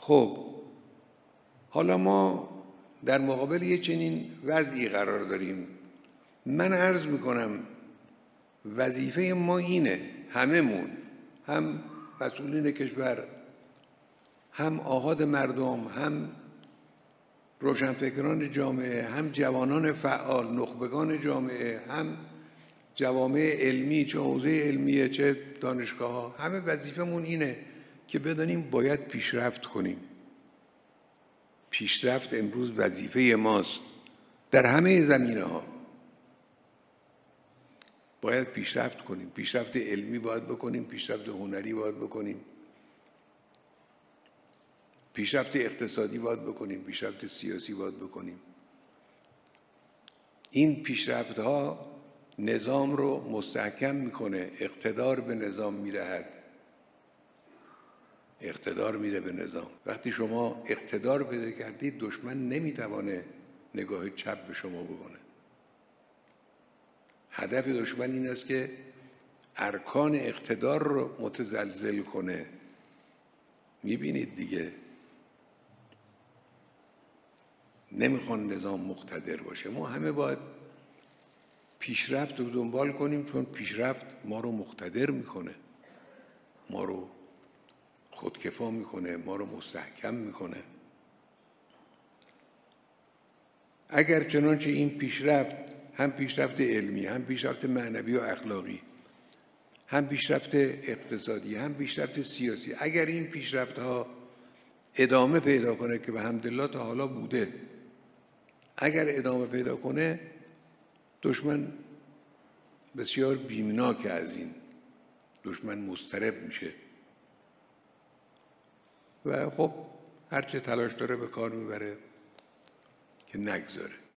خب حالا ما در مقابل یه چنین وضعی قرار داریم. من عرض میکنم وظیفه ما اینه، هممون، هم مسئولین کشور، هم آحاد مردم، هم روشنفکران جامعه، هم جوانان فعال، نخبگان جامعه، هم جوامع علمی، چه حوزه علمیه چه دانشگاه ها، همه وظیفمون اینه که بدانیم باید پیشرفت کنیم. پیشرفت امروز وظیفه ماست در همه زمینه ها. باید پیشرفت کنیم، پیشرفت علمی باید بکنیم، پیشرفت هنری باید بکنیم، پیشرفت اقتصادی باید بکنیم، پیشرفت سیاسی باید بکنیم. این پیشرفت ها نظام رو مستحکم میکنه، اقتدار به نظام میدهد، اقتدار میده به نظام. وقتی شما اقتدار پیدا کردید دشمن نمیتوانه نگاه چپ به شما بکنه. هدف دشمن این است که ارکان اقتدار رو متزلزل کنه. میبینید دیگه، نمیخوان نظام مقتدر باشه. ما همه باید پیشرفت رو دنبال کنیم، چون پیشرفت ما رو مقتدر میکنه، ما رو خودکفا میکنه، ما رو مستحکم میکنه. اگر چنانچه این پیشرفت، هم پیشرفت علمی، هم پیشرفت معنوی و اخلاقی، هم پیشرفت اقتصادی، هم پیشرفت سیاسی، اگر این پیشرفت ها ادامه پیدا کنه که به حمدالله تا حالا بوده، اگر ادامه پیدا کنه، دشمن بسیار بیمناک از این، دشمن مضطرب میشه و خب هرچه تلاش داره به کار میبره که نگذاره.